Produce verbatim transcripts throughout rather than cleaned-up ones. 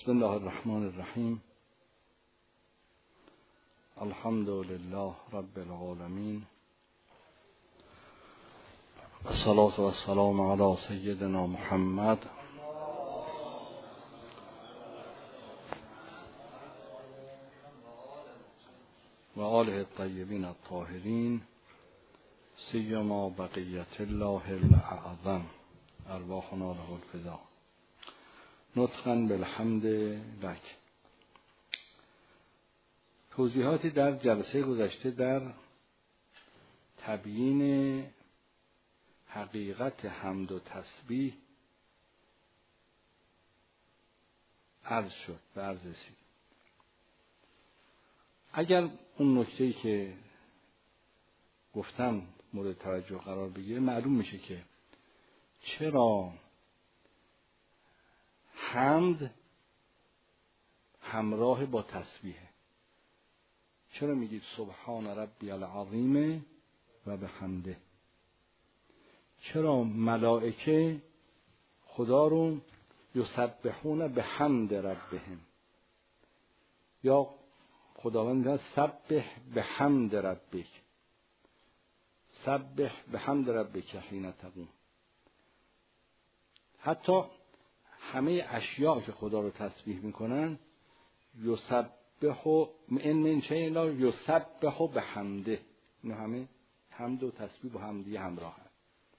بسم الله الرحمن الرحیم. الحمد لله رب العالمین. الصلاة والسلام علی سیدنا محمد و آله الطیبین الطاهرین، سیما بقیت الله الاعظم، ارواحنا له الفدا. نطقاً بالحمد لک. توضیحاتی در جلسه گذشته در تبیین حقیقت حمد و تسبیح عرض شد و عرض رسید. اگر اون نکته‌ای که گفتم مورد توجه قرار بگیره، معلوم میشه که چرا حمد همراه با تسبیحه. چرا میگید سبحان ربی العظیم و بحمده؟ چرا ملائکه خدا رو یسبحون بحمد ربهم، یا خداوند میگه سبح بحمد ربک، سبح بحمد ربک حین تقوم. حتی همه اشیاء که خدا رو تسبیح میکنن یسبحو من من شیء لا یسبحو بحمده، این همه حمد و تسبیح با هم دیگه همراه هست.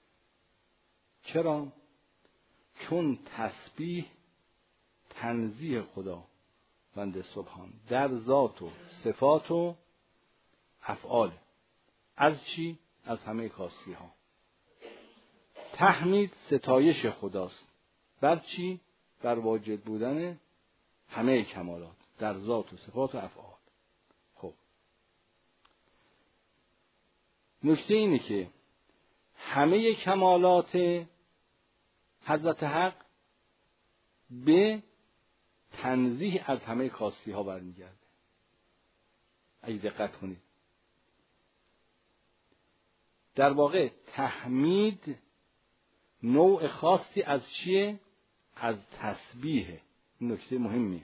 چرا؟ چون تسبیح تنزیه خدا بنده سبحان در ذات و صفات و افعال. از چی؟ از همه کاستی ها. تحمید ستایش خداست. بر چی؟ بر واجد بودن همه کمالات در ذات و صفات و افعال. خب نکته اینه که همه کمالات حضرت حق به تنزیه از همه کاستی ها برمیگرده. اگه دقت کنید، در واقع تحمید نوع خاصی از چیه؟ از تسبیحه. این نکته مهمیه.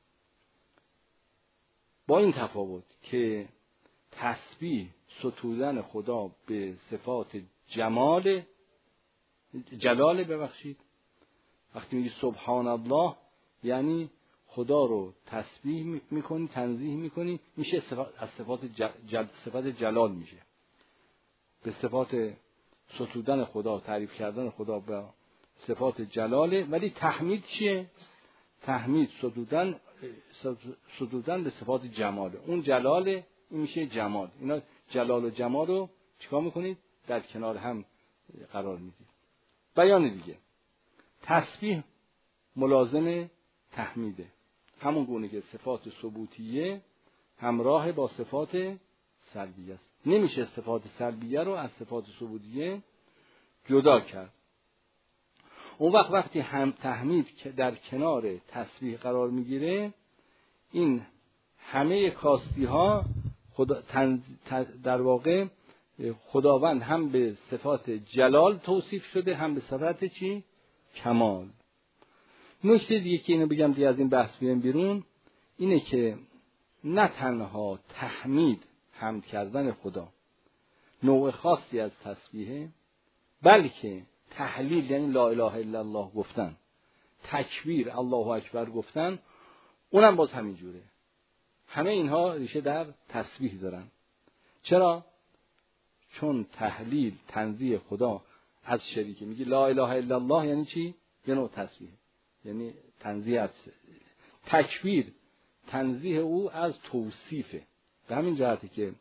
با این تفاوت که تسبیح ستودن خدا به صفات جمال جلال ببخشید وقتی میگی سبحان الله یعنی خدا رو تسبیح میکنی، تنزیه میکنی، میشه از صفات جل... صفات جلال میشه. به صفات ستودن خدا، تعریف کردن خدا به صفات جلاله. ولی تحمید چیه؟ تحمید ستودن ستودن به صفات جماله. اون جلاله، این میشه جمال. اینا جلال و جمال رو چیکار میکنید؟ در کنار هم قرار میدید. بیان دیگه، تسبیح ملازم تحمیده، همون گونه که صفات ثبوتیه همراه با صفات سلبیه است. نمیشه صفات سلبیه رو از صفات ثبوتیه جدا کرد. اون وقت وقتی هم تحمید که در کنار تسبیح قرار میگیره، این همه کاستی ها خدا در واقع خداوند هم به صفات جلال توصیف شده، هم به صفات چی؟ کمال. نکته دیگه که اینو بگم دیگه از این بحث بیام بیرون، اینه که نه تنها تحمید، حمد کردن خدا، نوع خاصی از تسبیحه، بلکه تحلیل یعنی لا اله الا الله گفتن، تکبیر الله اکبر گفتن، اونم باز همین جوره. همه اینها ریشه در تسبیح دارن. چرا؟ چون تحلیل تنزیه خدا از شریکه. میگی لا اله الا الله یعنی چی؟ یه نوع تسبیح، یعنی تنزیه از تکبیر، تنزیه او از توصیفه. به همین جهتی که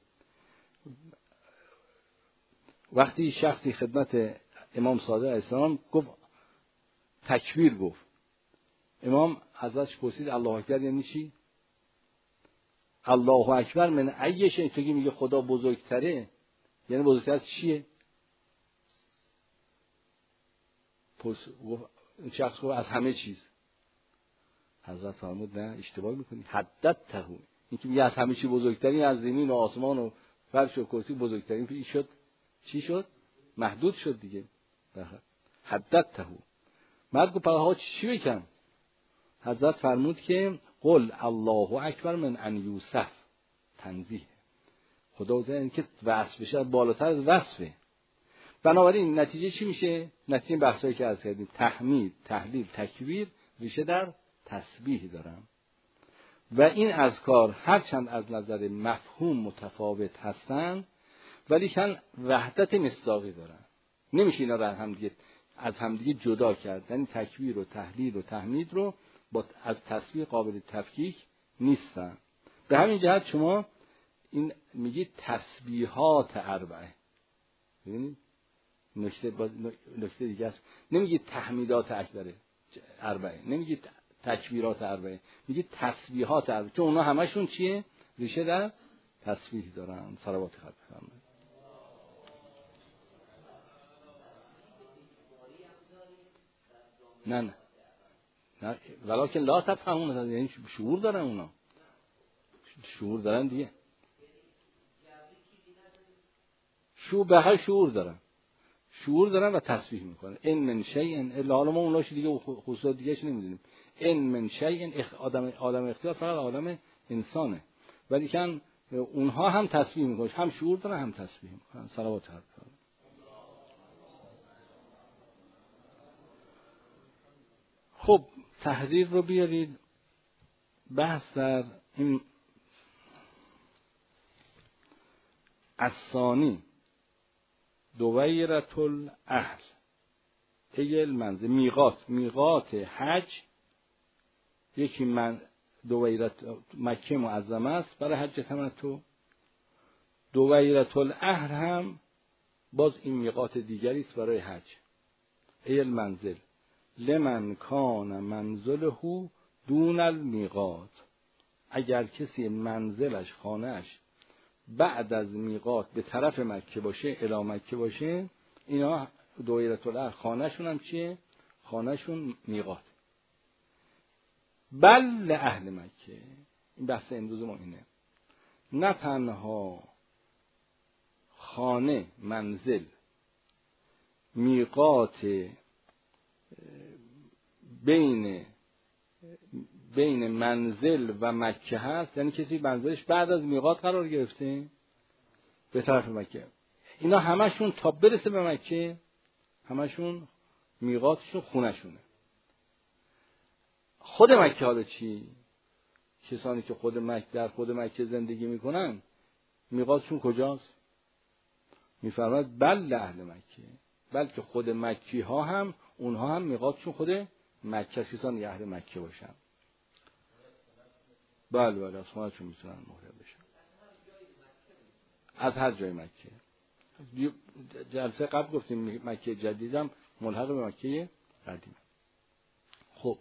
وقتی شخصی خدمت امام صادق علیه السلام گفت تکبیر، گفت امام ازش پرسید الله اکبر یعنی چی؟ الله اکبر من ای شیء. تو که میگه خدا بزرگتره، یعنی بزرگتر از چیه؟ این شخص گفت از همه چیز. حضرت فرمود نه، اشتباه میکنی. حددته، این که میگه از همه چی بزرگترین، از زمین و آسمان و فرش و کرسی بزرگترین، این شد چی شد؟ محدود شد دیگه. حددته. مرد گفت پس چی بکن؟ حضرت فرمود که قل الله اکبر من ان یوصف، تنزیه خدا این که وصف بشه بالاتر از وصفه. بنابراین نتیجه چی میشه؟ نتیجه بحثایی که عرض کردیم، تحمید، تهلیل، تکبیر ریشه در تسبیح دارن و این اذکار هرچند از نظر مفهوم متفاوت هستن ولی کن وحدت مصداقی دارن. نمیشه اینا رو از همدیگه از همدیگه جدا کرد. یعنی تکبیر و تهلیل و تحمید رو با از تسبیح قابل تفکیک نیستن. به همین جهت شما این میگید تسبیحات اربعه. ببینید نکته باز نکته دیگه است. نمیگید تحمیدات اکبره اربعه، نمیگید تکبیرات اربعه، میگید تسبیحات اربعه، چون اونا همشون چیه؟ ریشه در تسبیح دارن. صلوات خدا بفرمایید. نه نه نه ولکن لا تفهمون، یعنی شعور دارن اونا، شعور دارن دیگه، شعور به های شعور دارن، شعور دارن و تسبیح میکنن. ان من شیء الا، حالا ما اوناش دیگه خصوصات دیگهش نمیدونیم. ان من شیء، آدم آدم اختیار فقط آدم انسانه، ولی کن اونها هم تسبیح میکنن، هم شعور دارن هم تسبیح میکنن. صلوات هر خب تحریر رو بیارید. بحث در این الثانی دویرة الاهل ای المنزل، میقات، میقات حج یکی من دویرة مکه معظمه است برای حج تمتع، دویرة الاهل هم باز این میقات دیگری است برای حج. ای المنزل لمن کان منزله دون المیقات، اگر کسی منزلش خانهش بعد از میقات به طرف مکه باشه، الی مکه باشه، اینا دویرة الاهل خانهشون هم چیه؟ خانهشون میقات. بل اهل مکه، این بحث امروز ما اینه، نه تنها خانه منزل میقات بین بین منزل و مکه هست، یعنی کسی منزلش بعد از میقات قرار گرفته به طرف مکه، اینا همشون تا برسه به مکه همشون میقاتشون خونهشونه. خود مکه حالا چی؟ کسانی که خود مکه در خود مکه زندگی میکنن میقاتشون کجاست؟ میفرماید بل اهل مکه، بلکه خود مکی ها هم اونها هم میقاتشون خود مکه، کسانی اهل مکه باشن. بله بله از خونهشون میتونن محرم بشن از هر جای مکه. جلسه قبل گفتیم مکه جدیدم ملحق به مکه قدیم. خب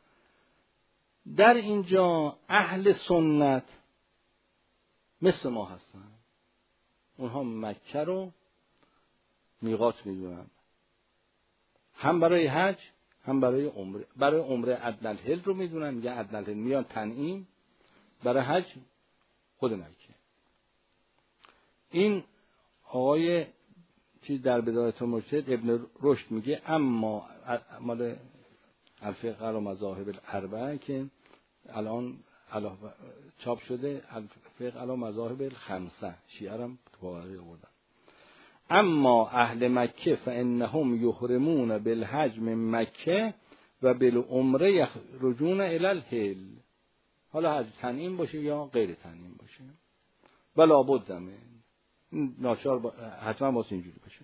در اینجا اهل سنت مثل ما هستن، اونها مکه رو میقات میدونن، هم برای حج هم برای عمره. برای عمره ادنی الحل رو میدونن، میگن ادنی الحل، میان تنعیم. برای حج خود مکه. این آقای چیز در بدایت المجتهد ابن رشد میگه اما مال الفقه و مذاهب الاربعه که الان چاپ شده، الفقه و مذاهب الخمسه، شیعه هم تواری آوردن. اما اهل مکه فانهم یحرمون بالحج من مکه و بالعمره یخرجون الی الحل. حالا حج تنعیم باشه یا غیر تنعیم باشه، بلا بد من ناچار با... حتما باید اینجوری باشه.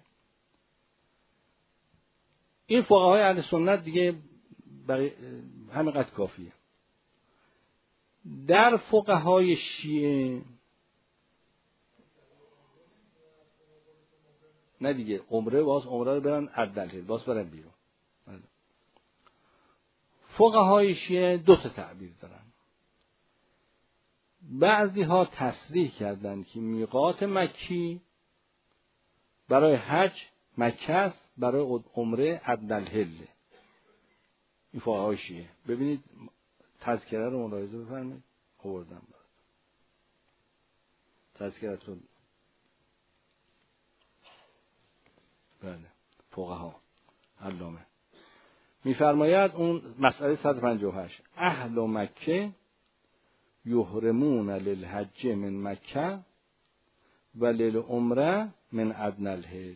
این فقهای اهل سنت دیگه برای همینقدر کافیه. در فقهای شیعه نه دیگه، عمره باز عمره رو برن عدل باز برن بیرون. فقهای شیعه دو تا تعبیر دارن. بعضی ها تصریح کردن که میقات مکی برای حج مکه است، برای عمره عدل الحل. این فقهای شیعه. ببینید تذکره رو ملاحظه بفرمایید، آوردم تذکرتون. بله فقها علامه میفرماید اون مسئله صد و پنجاه و هشت اهل مکه یحرمون للحج من مکه و للعمره من ادنی الحل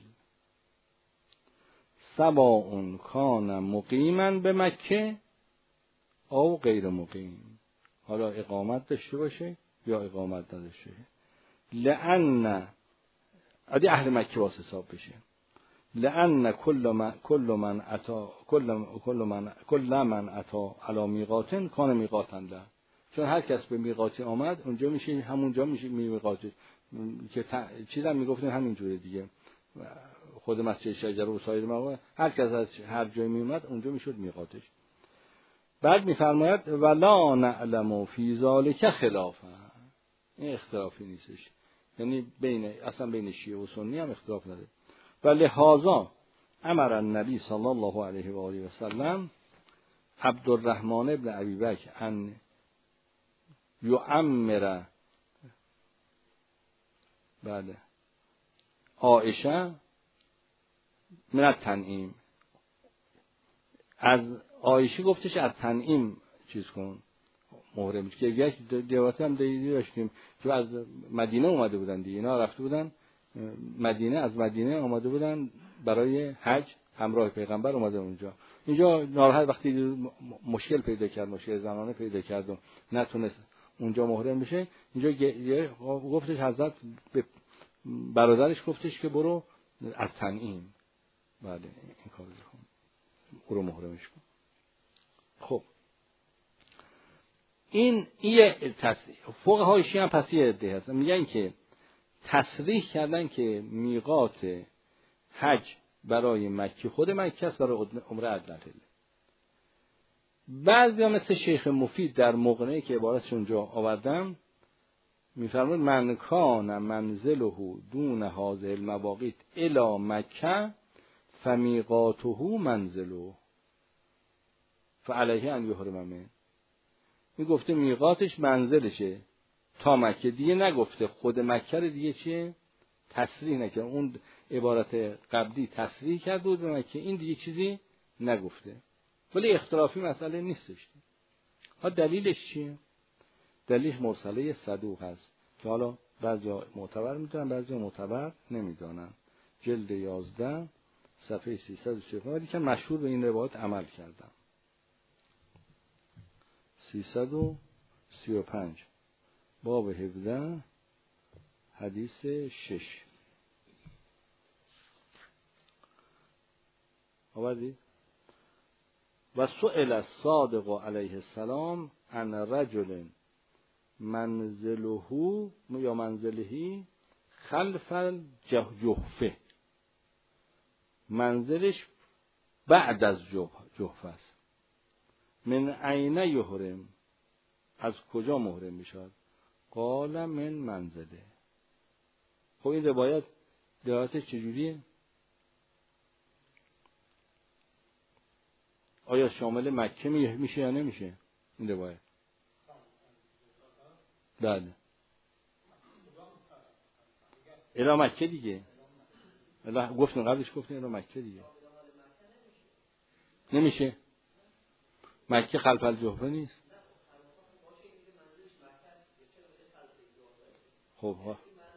سواء کان مقیما به مکه او غیر مقیم، حالا اقامت داشته باشه یا اقامت نداشته باشه. لأن ادی اهل مکه واسه حساب بشه. لأن كل من كل من اتى كل كل من كل من اتى على میقات کان میقاتا له، چون هر کس به میقاتی آمد اونجا میشه همونجا میشه میقات که چیزا میگفتن همین جوره دیگه. خود مسجد شجره و سایر مواقع هر کس از هر جای میومد اونجا میشد میقاتش. بعد میفرماید ولا نعلم فی ذلک خلافا، این اختلافی نیستش، یعنی بین اصلا بین شیعه و سنی هم اختلاف نداره. و لهذا امر النبی صلی الله علیه و آله و سلم عبدالرحمن ابن ابی بکر ان یعمر بله عایشه من التنعیم، از عایشه گفتش از تنعیم چیز کن محرم، که یک دیوات هم دیدی داشتیم که از مدینه اومده بودن دیگه، اینا رفته بودن مدینه، از مدینه اومده بودن برای حج همراه پیغمبر اومده اونجا. اینجا ناراحت وقتی مشکل پیدا کرد، مشکل زنانه پیدا کرد و نتونست اونجا محرم بشه، اینجا گفتش حضرت به برادرش گفتش که برو از تنعیم بله این کارو کن، برو محرمش کن. خب این یه تصریح فقهای شیعه هم پس یه عده هستن میگن که تصریح کردن که میقات حج برای مکه خود مکه است، برای عمره ادنی الحل. بعضی ها مثل شیخ مفید در مقنعه که عبارتش اونجا آوردم میفرمود من کان منزله دون هذه المواقیت الی مکه فمیقاته منزله فعلیه ان یحرم منه. می گفته میقاتش منزلشه تا مکه، دیگه نگفته خود مکه رو دیگه چیه تصریح نکرد. اون عبارت قبلی تصریح کرد بود به مکه، این دیگه چیزی نگفته. ولی اختلافی مسئله نیستش. ها دلیلش چیه؟ دلیلش مرسله صدوق هست که حالا بعضیا معتبر میدونن بعضیا معتبر نمیدونن. جلد یازده صفحه سیصد و سی و پنج که مشهور به این روایت عمل کردم. سیصد و سی و پنج باب هفده حدیث شش آوردی؟ و سئل الصادق علیه السلام عن رجل منزله یا منزلهی خلف الجحفه، منزلش بعد از جحفه است. من عین یحرم، از کجا محرم میشد؟ قال من منزله. خب این روایت روایت چجوریه؟ آیا شامل مکه میشه یا نمیشه این روایت؟ بله الی مکه دیگه، الله گفتم قبلش گفتم الی مکه دیگه نمیشه. مکه خلف الجحفه نیست. خب ها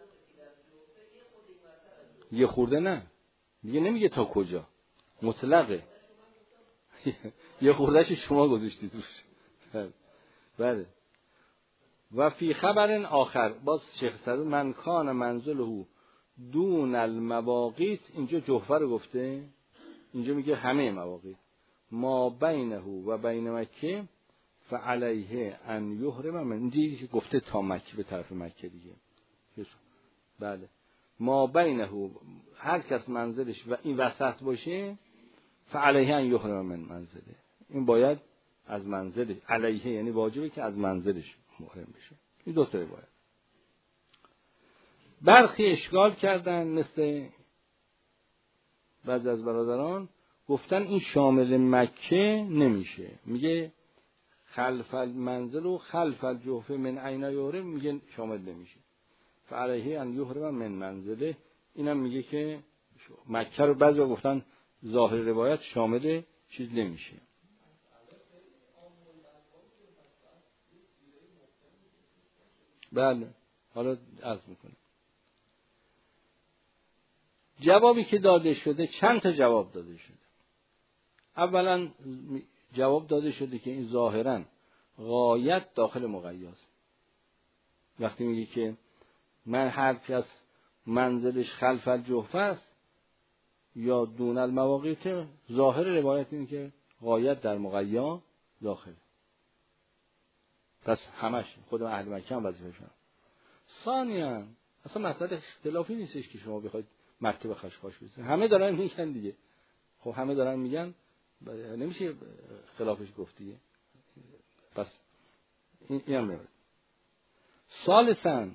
یه خورده نه دیگه، نمیگه تا کجا، مطلقه. یه خوردهش شما گذاشتید روش. بله. و فی خبر آخر باز شیخ صدوق من کان منزله دون المواقیت، اینجا جحفه رو گفته، اینجا میگه همه مواقیت، ما بینه و بین مکه فعلیه ان یحرم من، اینجا گفته تا مکه، به طرف مکه دیگه. بله ما بینه، هر کس منزلش و این وسط باشه فعلیه ان یحرم من منزله، این باید از منزلش، علیه یعنی واجبه که از منزلش محرم بشه. این دو تا روایت. برخی اشکال کردن مثل بعضی از برادران گفتن این شامل مکه نمیشه، میگه خلف المنزل و خلف الجحفه من عین یحرم، میگه شامل نمیشه. فعلیه ان یحرم من منزله، اینم میگه که مکه رو بعضی گفتن ظاهر روایت شامل چیز نمیشه. بله حالا عرض میکنم. جوابی که داده شده، چند تا جواب داده شده. اولا جواب داده شده که این ظاهراً غایت داخل مقیاست. وقتی میگه که من هر کس منزلش خلف الجحفه است یا دون المواقیت، ظاهر روایت اینه که غایت در مقیا داخل. پس همش خود اهل مکه هم وظیفه‌شون. ثانیاً اصلا مسئله اختلافی نیستش که شما بخواید مرتبه خشخاش بزنید. همه دارن میگن دیگه. خب همه دارن میگن نمیشه خلافش گفت دیگه. پس این اینم نمیشه. ثالثاً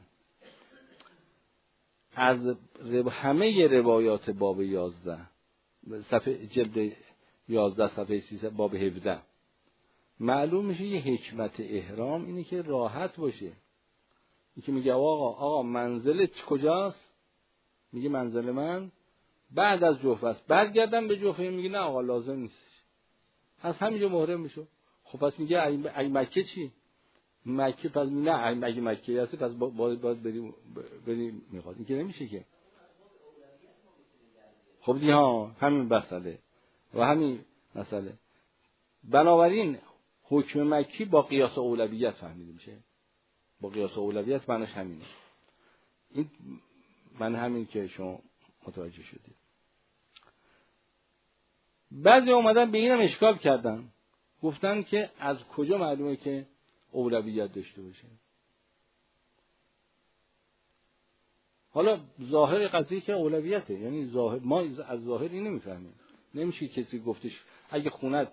از همه روایات باب یازده صفحه جلد یازده صفحه سیصد باب هفده معلوم میشه یه حکمت احرام اینه که راحت باشه. این که میگه آقا آقا منزلت کجاست؟ میگه منزل من بعد از جحفه است. برگردم به جحفه، میگه نه آقا لازم نیستش، از همینجا محرم میشو. خب پس میگه اگه مکه چی؟ مکه پس نه اگه مکه هستی پس باید باید بریم بریم میخواد. این که نمیشه که. خب دی ها همین مسئله و همین مسئله. بنابراین حکم مکی با قیاس اولویت فهمیده میشه. با قیاس اولویت معنیش همینه. این من همین که شما متوجه شدید. بعضی اومدن به اینم اشکال کردن، گفتن که از کجا معلومه که اولویت داشته باشه؟ حالا ظاهر قضیه که اولویته، یعنی ظاهر ما از ظاهر این نمیفهمیم. نمیشه کسی گفتش اگه خونت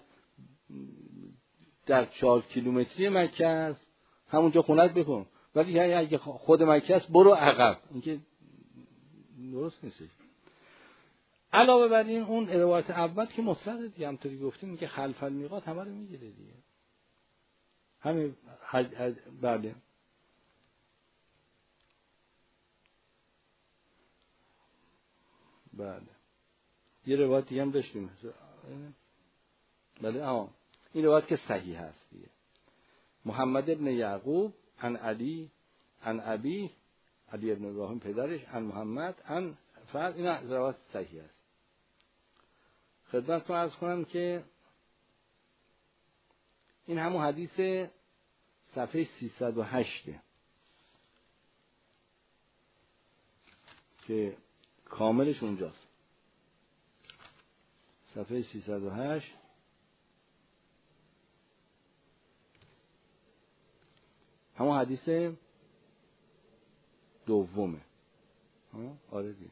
در چهار کیلومتری مکه است همونجا خونت بکن، ولی اگه خود مکه است برو عقب. این که درست نیست. علاوه بر این اون روایت اول که مطلقه دیگه، همونطوری گفتیم میگه خلف المیقات همه رو میگیره دیگه. همین حج حج بله. بله یه روایت دیگه هم داشتیم. بله آه این روایت که صحیح هست دیگه. محمد ابن یعقوب عن علی عن ابی علی ابن ابراهیم پدرش عن محمد عن فرد، این روایت صحیح است. خدمتتون عرض کنم که این همون حدیث صفحه سیصد و هشت که کاملش اونجاست. صفحه سیصد و هشت همون حدیث دومه. آره دیگه.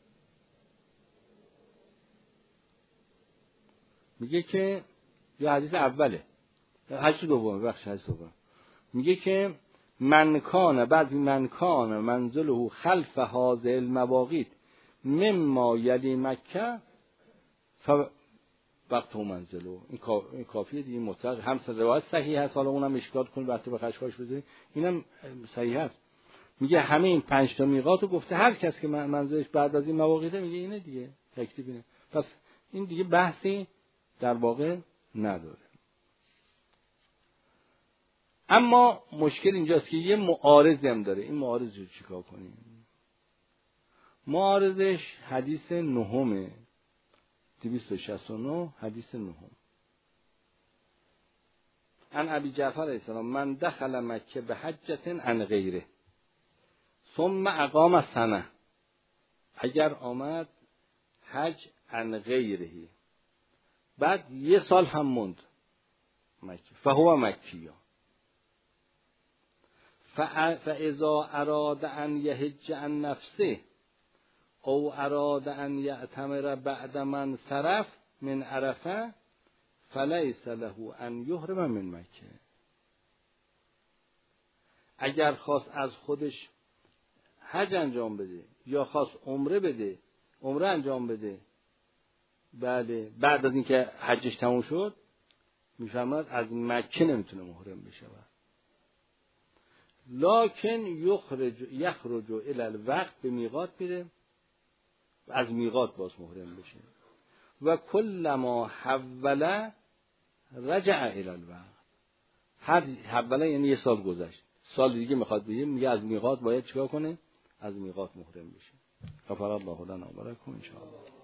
میگه که یه حدیث اوله، حدیث دومه بخش حدیث دومه. میگه که من کان بعد من کان منزله خلف هذه المواقیت مما یلی مکه ف وقت و منزله. این کافیه دیگه، مطلق هم روایت صحیح هست. حالا اونم اشکال کنید وقتی به خشخاش بزنید اینم صحیح هست. میگه همه این پنج تا میقاتو گفته، هر کس که منزلش بعد از این مواقیته میگه اینه دیگه، تکلیف اینه. پس این دیگه بحثی در واقع نداره. اما مشکل اینجاست که یه معارضی هم داره. این معارض رو چیکار کنیم؟ معارضش حدیث نهم دویست و شصت و نه، حدیث نهم. عن ابی جعفر علیه السلام من دخل مکه به حجة عن غیره ثم اقام سنه. اگر آمد حج عن غیره بعد یه سال هم موند مکه فهو مکیه. فاذا اراد ان یحج عن نفسه او اراد ان یعتمر بعد من صرف من عرفه فلیس له ان یحرم من مکه. اگر خواست از خودش حج انجام بده یا خواست عمره بده عمره انجام بده، بله بعد از اینکه حجش تموم شد میفهمد از مکه نمیتونه محرم بشه. لکن یخرج یخرج الی الوقت، به میقات میره از میقات باز محرم بشه. و کلما حول رجع الی الوقت. هر حول یعنی یه سال گذشت، سال دیگه میخواد بگه میگه از میقات باید چیکار کنه؟ از میقات محرم بشه. غفر الله لنا و لکم ان شاء الله.